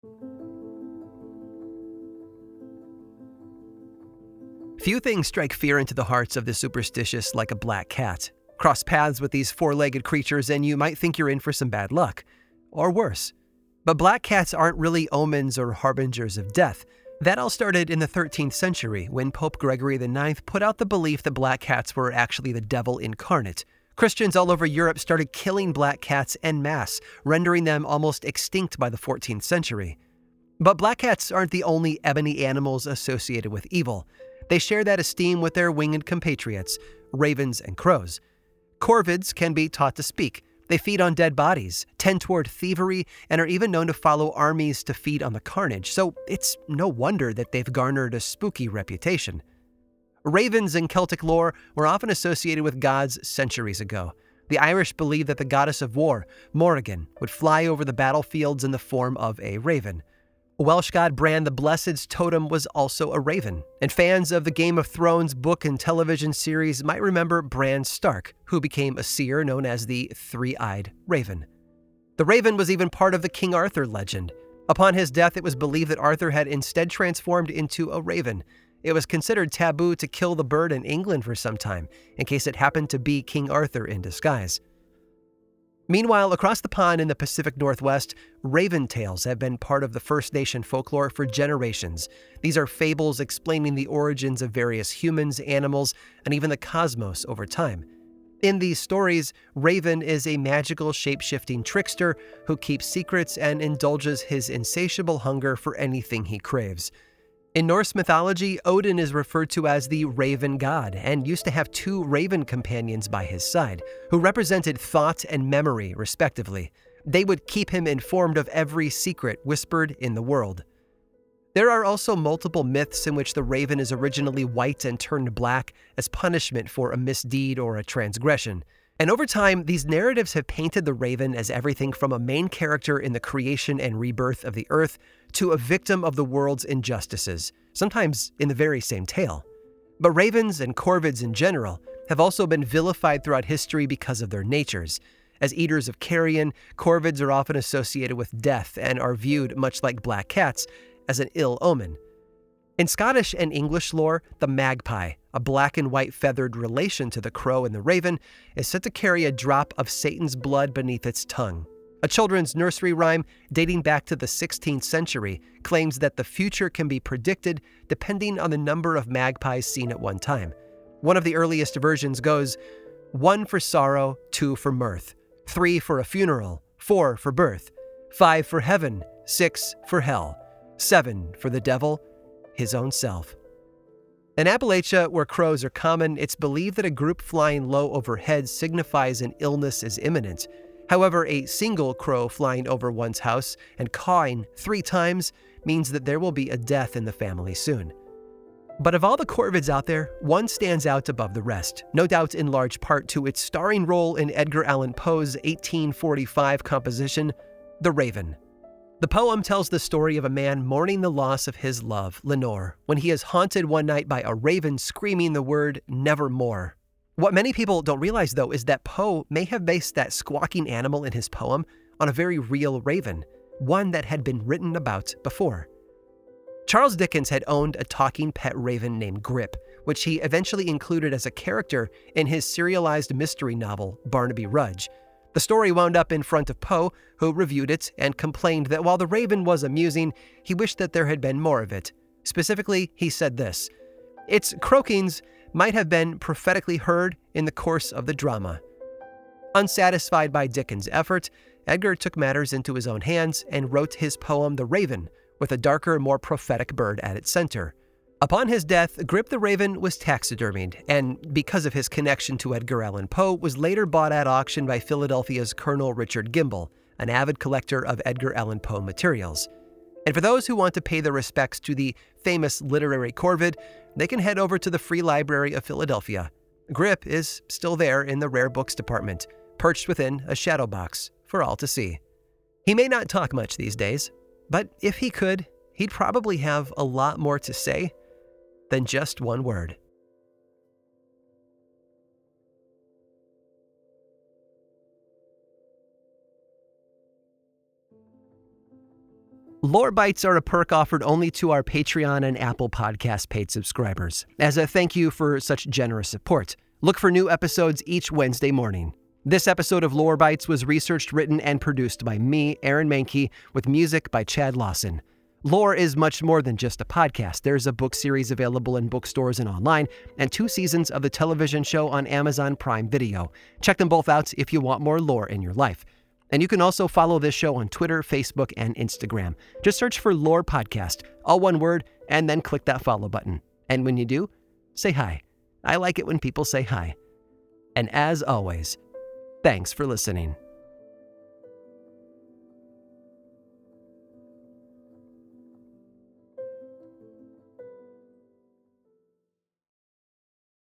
Few things strike fear into the hearts of the superstitious like a black cat. Cross paths with these four-legged creatures and you might think you're in for some bad luck. Or worse. But black cats aren't really omens or harbingers of death. That all started in the 13th century when Pope Gregory IX put out the belief that black cats were actually the devil incarnate. Christians all over Europe started killing black cats en masse, rendering them almost extinct by the 14th century. But black cats aren't the only ebony animals associated with evil. They share that esteem with their winged compatriots, ravens and crows. Corvids can be taught to speak. They feed on dead bodies, tend toward thievery, and are even known to follow armies to feed on the carnage, so it's no wonder that they've garnered a spooky reputation. Ravens in Celtic lore were often associated with gods centuries ago. The Irish believed that the goddess of war, Morrigan, would fly over the battlefields in the form of a raven. Welsh god Bran the Blessed's totem was also a raven, and fans of the Game of Thrones book and television series might remember Bran Stark, who became a seer known as the Three-Eyed Raven. The raven was even part of the King Arthur legend. Upon his death, it was believed that Arthur had instead transformed into a raven. It was considered taboo to kill the bird in England for some time, in case it happened to be King Arthur in disguise. Meanwhile, across the pond in the Pacific Northwest, raven tales have been part of the First Nation folklore for generations. These are fables explaining the origins of various humans, animals, and even the cosmos over time. In these stories, Raven is a magical shape-shifting trickster who keeps secrets and indulges his insatiable hunger for anything he craves. In Norse mythology, Odin is referred to as the Raven God and used to have two raven companions by his side, who represented thought and memory, respectively. They would keep him informed of every secret whispered in the world. There are also multiple myths in which the raven is originally white and turned black as punishment for a misdeed or a transgression. And over time, these narratives have painted the raven as everything from a main character in the creation and rebirth of the earth to a victim of the world's injustices, sometimes in the very same tale. But ravens and corvids in general have also been vilified throughout history because of their natures. As eaters of carrion, corvids are often associated with death and are viewed, much like black cats, as an ill omen. In Scottish and English lore, the magpie, a black and white feathered relation to the crow and the raven, is said to carry a drop of Satan's blood beneath its tongue. A children's nursery rhyme dating back to the 16th century claims that the future can be predicted depending on the number of magpies seen at one time. One of the earliest versions goes, 1 for sorrow, 2 for mirth, 3 for a funeral, 4 for birth, 5 for heaven, 6 for hell, 7 for the devil, his own self. In Appalachia, where crows are common, it's believed that a group flying low overhead signifies an illness is imminent. However, a single crow flying over one's house and cawing 3 times means that there will be a death in the family soon. But of all the corvids out there, one stands out above the rest, no doubt in large part to its starring role in Edgar Allan Poe's 1845 composition, The Raven. The poem tells the story of a man mourning the loss of his love, Lenore, when he is haunted one night by a raven screaming the word nevermore. What many people don't realize, though, is that Poe may have based that squawking animal in his poem on a very real raven, one that had been written about before. Charles Dickens had owned a talking pet raven named Grip, which he eventually included as a character in his serialized mystery novel, Barnaby Rudge. The story wound up in front of Poe, who reviewed it and complained that while the raven was amusing, he wished that there had been more of it. Specifically, he said this, "Its croakings might have been prophetically heard in the course of the drama." Unsatisfied by Dickens' effort, Edgar took matters into his own hands and wrote his poem The Raven, with a darker, more prophetic bird at its center. Upon his death, Grip the Raven was taxidermied, and because of his connection to Edgar Allan Poe, was later bought at auction by Philadelphia's Colonel Richard Gimble, an avid collector of Edgar Allan Poe materials. And for those who want to pay their respects to the famous literary corvid, they can head over to the Free Library of Philadelphia. Grip is still there in the rare books department, perched within a shadow box for all to see. He may not talk much these days, but if he could, he'd probably have a lot more to say than just one word. Lore Bites are a perk offered only to our Patreon and Apple Podcast paid subscribers. As a thank you for such generous support, look for new episodes each Wednesday morning. This episode of Lore Bites was researched, written, and produced by me, Aaron Mahnke, with music by Chad Lawson. Lore is much more than just a podcast. There's a book series available in bookstores and online, and 2 seasons of the television show on Amazon Prime Video. Check them both out if you want more lore in your life. And you can also follow this show on Twitter, Facebook, and Instagram. Just search for Lore Podcast, all one word, and then click that follow button. And when you do, say hi. I like it when people say hi. And as always, thanks for listening.